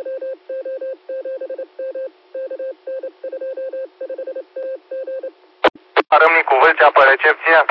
Râmnicu Vâlcea pe recepție.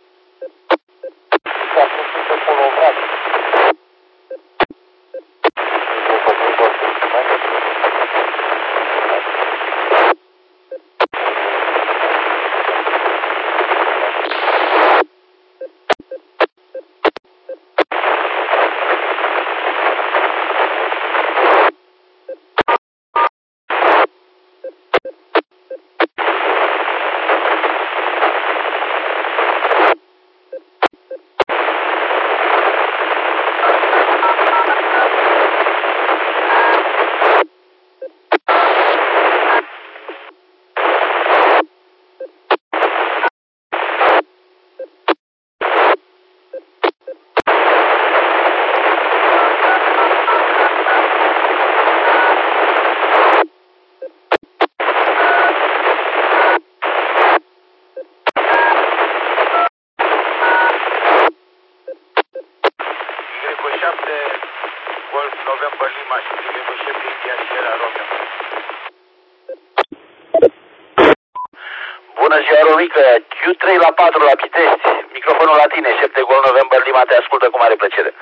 Golf November Lima și Trivelu 7 India Sierra Romeo. Bună ziua, Romică, Q3 la 4 la Pitești, microfonul la tine, 7 Golf November Lima, te ascultă cu mare plăcere.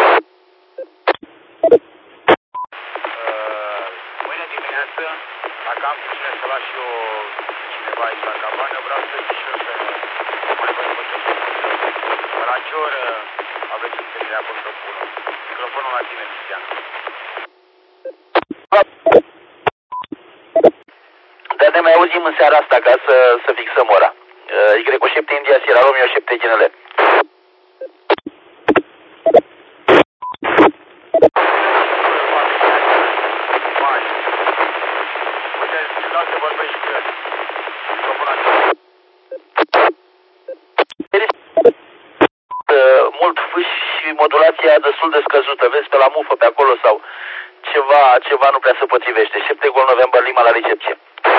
Mâine dimineață, dacă am cu cine să las și eu cineva aici la cabană, vreau să zic și eu să mai văd pe la ce oră aveți întâlnirea acolo pe bună? Microfonul la tine, Cristian. Dar ne mai auzim în seara asta ca să fixăm ora. Y7 India Sierra Romeo 7 GNL. Mult fâș și modulația destul de scăzută. Vezi pe la mufă pe acolo sau ceva nu prea se potrivește. 7 Golf November Lima la recepție.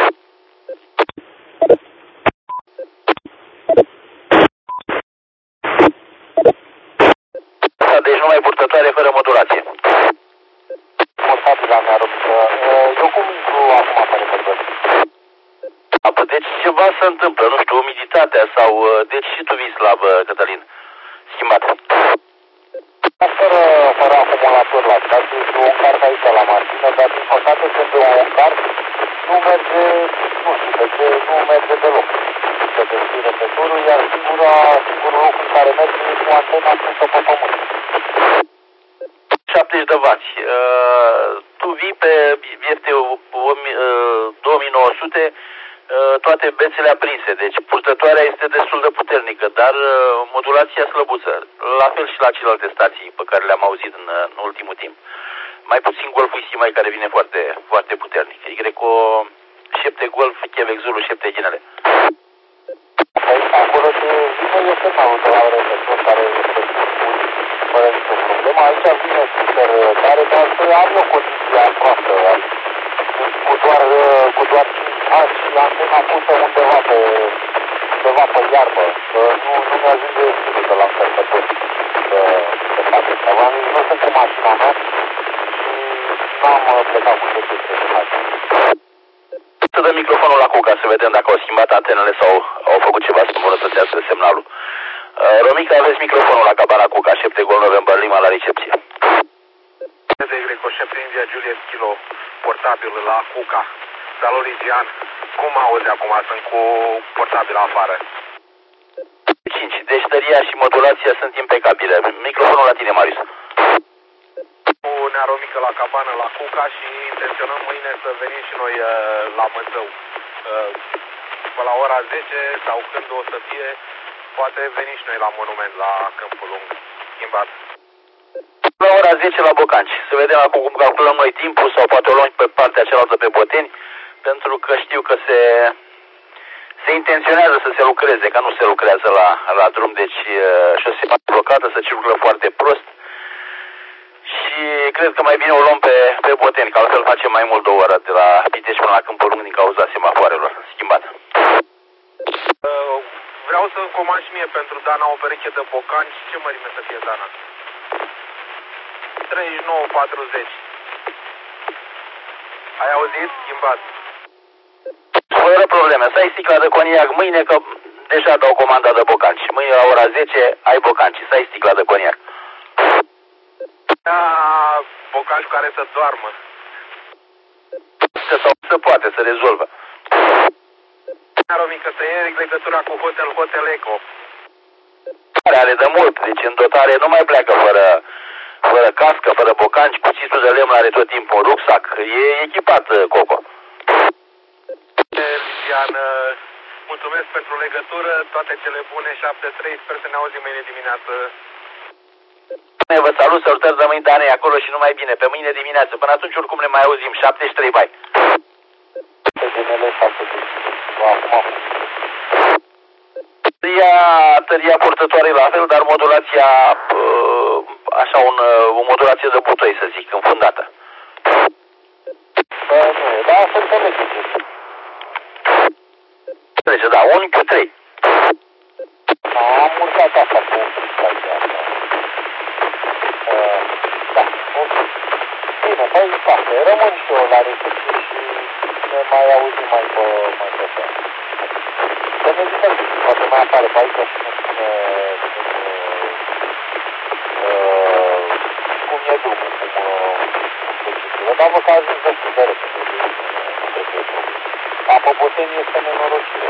Deci numai purtătoare fără modulație. Portabila mea, Romică. Eu cum intru acum pe repertor? Deci ceva se întâmplă, nu știu, umiditatea sau... Deci și tu vii slab, Cătălin. Schimbat. Fără acumulator la stație, și o încarc aici la mașină, dar din păcate când o încarc, nu merge, nu știu de ce, nu merge deloc. Se deschide repetorul, iar singurul loc în care merge e cu antena pusă pe pământ. 70 de vați. Tu vii pe este 2900, toate bețele aprinse, deci purtătoarea este destul de puternică, dar modulația slăbuță, la fel și la celelalte stații pe care le-am auzit în ultimul timp. Mai puțin Golful Simai care vine foarte, foarte puternic. Y-o 7 Golf, Quebec Zulu 7 GNL. Acolo de vine este semnalul de la receptor care este fără nicio problemă. Aici vine super tare, dar am eu condiția proastă. Cu doar 5 ani și antena pusă undeva pe iarbă. Nu mi-ajunge nimic de la încărcător să fac ceva. Nu sunt cu mașina mea și n-am plecat cu serviciile de mașină. Să dăm microfonul la Cuca să vedem dacă au schimbat antenele sau au făcut ceva să îmbunătățească semnalul. Romica, aveți microfonul la cabana Cuca, 7 Golf November Lima la recepție. Y7 India Juliet Kilo, portabil la Cuca. Salut, Ligian. Cum auzi acum? Sunt cu portabil afară. 5. Deci tăria și modulația sunt impecabile. Microfonul la tine, Marius. Ne-a Romică la cabană la Cuca și intenționăm mâine să venim și noi la Măzău. Pe la ora 10 sau când o să fie, poate veni și noi la monument, la Câmpul Lung. Schimbat. La ora 10 la Bocanci. Să vedem acum cum calculăm noi timpul sau poate o luăm pe partea cealaltă pe Boteni, pentru că știu că se intenționează să se lucreze, că nu se lucrează la drum, deci șoseaua blocată, se circulă foarte prost. Și cred că mai bine o luăm pe Boteni, că altfel facem mai mult de o oră de la Pitești până la Câmpul Lung din cauza semafoarelor. Schimbat. Vreau să comand și mie pentru Dana o pereche de bocanci. Ce mărime să fie Dana? 39-40. Ai auzit? Schimbat. Fără probleme. Să ai sticla de coniac mâine, că deja dau comanda de bocanci. Mâine la ora 10 ai bocanci. Să ai sticla de coniac. Da, bocanci care să doarmă. Sau se poate, se rezolvă. Romică, să iei legătura cu Hotel Eco. Are de mult, deci în dotare nu mai pleacă fără cască, fără bocanci, cuțitul de lemn are tot timpul un rucsac. E echipat, Coco. Livian, mulțumesc pentru legătură, toate cele bune, 7-3, sper să ne auzim mâine dimineață. Vă salut, salutări de mâini, Dane, acolo și numai bine, pe mâine dimineață. Până atunci oricum ne mai auzim, 73, bai. Tăria purtătoare la fel, dar modulația, așa o modulație de butoi, să zic, înfundată. Da, să înțelegeți. Trece, da, un Q3. Am urcat asta cu fricația asta. Da, ok. Bine, băi, parte, rămân și eu la recepție și ne mai auzim mai pe seara. Să ne zicem, poate mai apare pe aici și ne spune cum e drumul, cum se dar vă că ajuns destul de repede. Apă Boteni este nenorocire.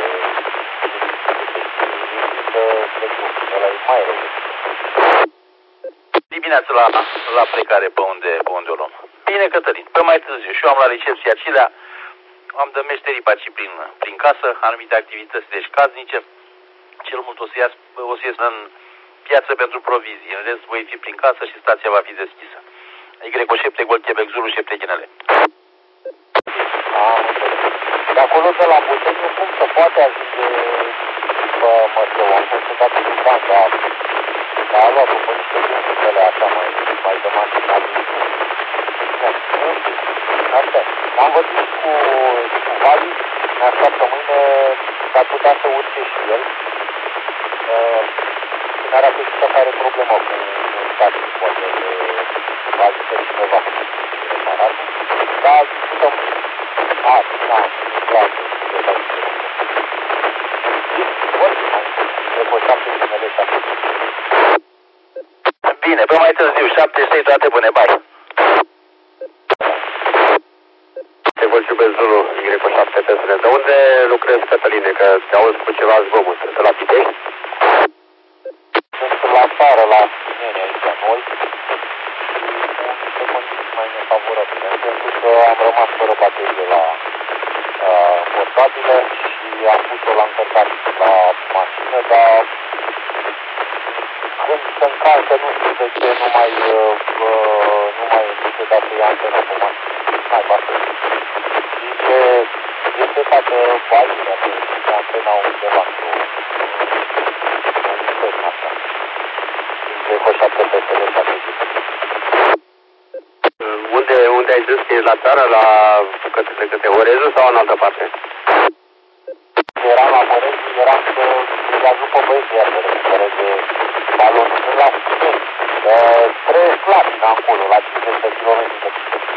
Ăla e mai rău. Dimineața la plecare pe unde o luăm. Bine, Cătălin, pe mai târziu. Și eu am la recepție acelea, am de meșterii paci prin casă, anumite activități deci casnice. Cel mult o să ies în piață pentru provizii. În rest voi fi prin casă și stația va fi deschisă. Y-o 7, Gol Quebec Zulu, 7 Chinele. De acolo de la Boteniu cum se poate ajunge pe Măsău? Am fost dat cu bani, dar a luat după niște drumurile așa mai de mașină. Asta. Am vorbit cu Vali, ne așteaptă mâine, s-ar putea să urce și el. Ne arată și că are problemă cu statul, poate va ajută cineva cu reparatul. Dar discutăm clar, clar. Bine, pe mai târziu, 73, toate bune, bai. Te voi iubesc Zulu, Y7 Tesle. De unde lucrezi, Cătăline, că te auzi cu ceva zgomot? Sunt la Pitești? Sunt la țară, la Sinene, aici, la noi. Și condiții mai nefavorabile, pentru că am rămas fără baterie la portabile și am pus-o la încărcat la mașină, dar când se încarcă, nu știu de ce, nu mai emite dacă e antena pe mașină. N-ai bate. Și este toată bateria pe antena undeva într-o așa. De cu 7 PSL 7. Unde ai zis că ești la țară, către Horezu sau în altă parte? Eram la Horezu, eram să-i ajut pe băieții iar de recupereze balonul. Sunt la Stimeni, spre Slatina acolo, la 50 de kilometri de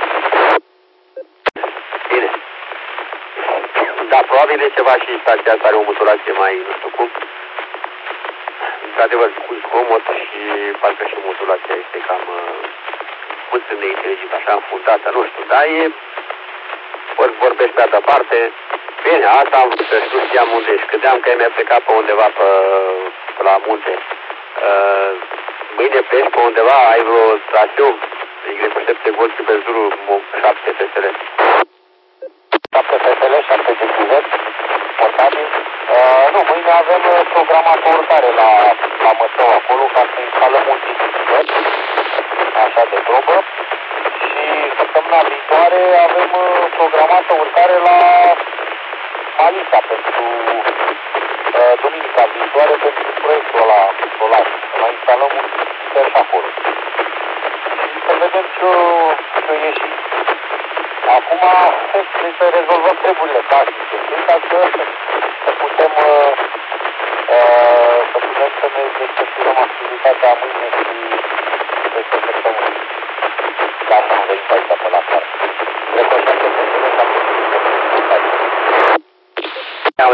Bine. Da, probabil e ceva și stația asta are o modulație mai, nu știu cum. Într-adevăr, cu zgomot și parcă și modulația este cam puțin de inteligent, așa înfundată, nu știu, dar e vorbești pe altă parte. Bine, asta am vrut să nu știam unde ești. Credeam că mi-a plecat pe undeva pe la munte. Mâine pleci pe undeva, ai vreo traseu? Y7 Gol Quebec Zulu 7 PSL. 7 PSL, 7 GQZ, portabil. Nu, mâine avem programat o urcare la Măsău acolo ca să instalăm un disc așa de probă. Și săptămâna viitoare avem programată urcare la Malisa pentru duminica viitoare pentru proiectul ăla solar. Să mai instalăm un disper și acolo. Și să vedem ce ieși. Acum trebuie să rezolvăm treburile casnice, ca să putem să ne desfășurăm activitatea mâine și peste săptămână. Dar nu am venit aici pe la țară.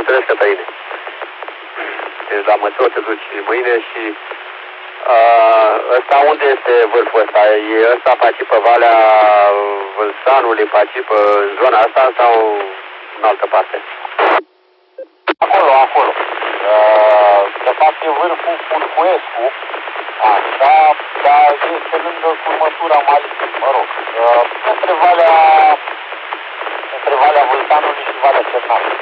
înțeles, Cătăline. Deci la Mătău te duci mâine și ăsta unde este vârful ăsta? E ăsta face pe Valea Vâlsanului, face pe zona asta sau în altă parte? Acolo. De fapt e vârful Purcuescu, așa, dar este lângă curmătura Malitii, mă rog, între Valea Vâlsanului și Valea Cernarului.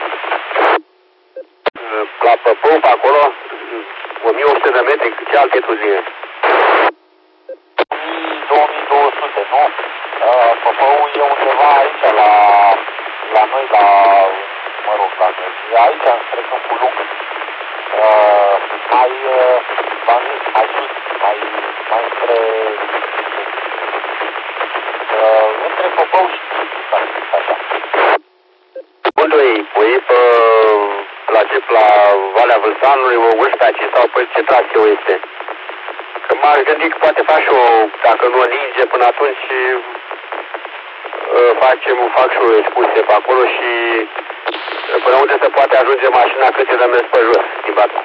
La Păpău, pe acolo, 1800 de metri, ce altitudine? 2200, nu? Păpăul e undeva aici, la noi, mă rog, la noi. E aici, înspre Câmpul Lung. Mai sus, mai spre... între Păpău și așa. Unde e pe la Valea Vâlsanului, o urștaci sau pe ce traseu este? Că m-am gândit că poate fac și dacă nu o ninge până atunci, fac și o excursie pe acolo și până unde se poate ajunge mașina câte de mers pe jos, din Batu.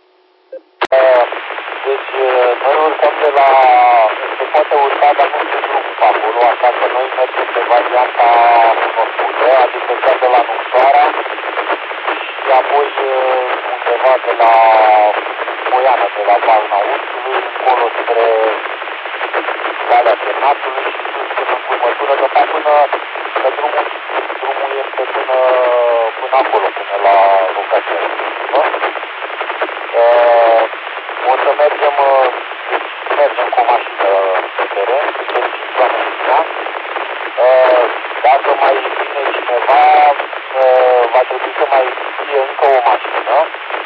Deci, noi urcăm se poate urca, dar nu știu drum pe acolo, așa că noi mergem pe varianta cunoscută, adică cea de la Nucsoara și apoi undeva de la Moiană, de la Balna Urcului, încolo spre Valea Cernatului și sus până în curmătură, de fapt că drumul este până acolo, până la locația respectivă. O să mergem cu o mașină pe teren, pe 5 oameni din ea. Dacă mai vine cineva, va trebui să mai fie încă o mașină.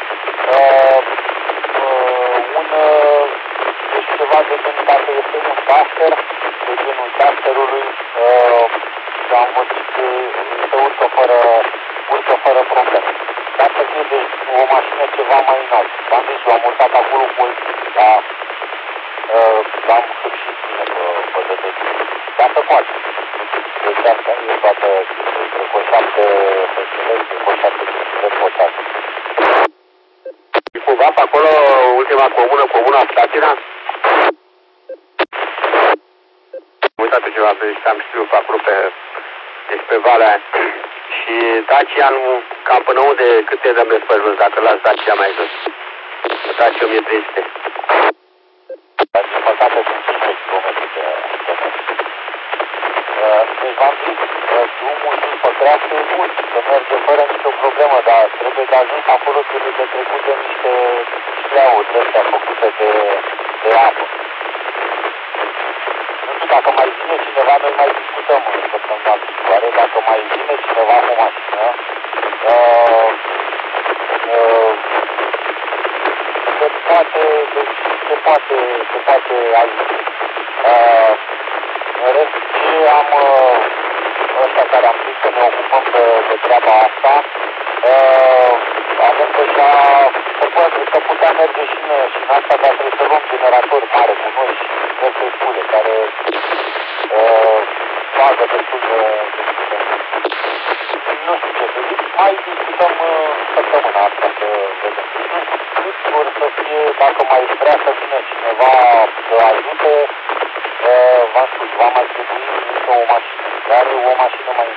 Deci ceva de genul, dacă este un taster, de genul tasterului, am văzut că se urcă fără probleme. Dacă fie de o mașină ceva mai înalt, v-am zis, eu am urcat acolo mult, dar l-am hârșit bine pe DDC. Dacă poate. Deci asta e toată chestia. Cred că o 7 festileți, cu 7 festileți poate. Și cumva pe acolo, ultima comuna Slatina? Uitați ceva, am știut pe acolo pe Valea și Dacia cam până unde, cât e de mers pe jos, dacă las Dacia mai jos? Dacia 1300. Dar din păcate sunt 15 km de mers. Deci v-am zis, drumul sus pe creastă e bun, se merge fără nicio problemă, dar trebuie de ajuns acolo, trebuie de trecut de niște șleauri de astea făcute de apă. Nu știu, dacă mai vine cineva, noi mai discutăm în săptămâna viitoare, dacă mai vine cineva cu mașină, se poate ajunge. În rest, ce am ăștia care am zis că ne ocupăm de treaba asta, avem deja, să putea merge și în asta, dar trebuie să luăm generatori mari cu noi și diverse scule care bagă destul de nu știu ce să zic, mai discutăm săptămâna asta să vedem. Nu sigur să fie, dacă mai vrea să vină cineva să ajute, v-am spus, va mai trebui încă o mașină, dar o mașină mai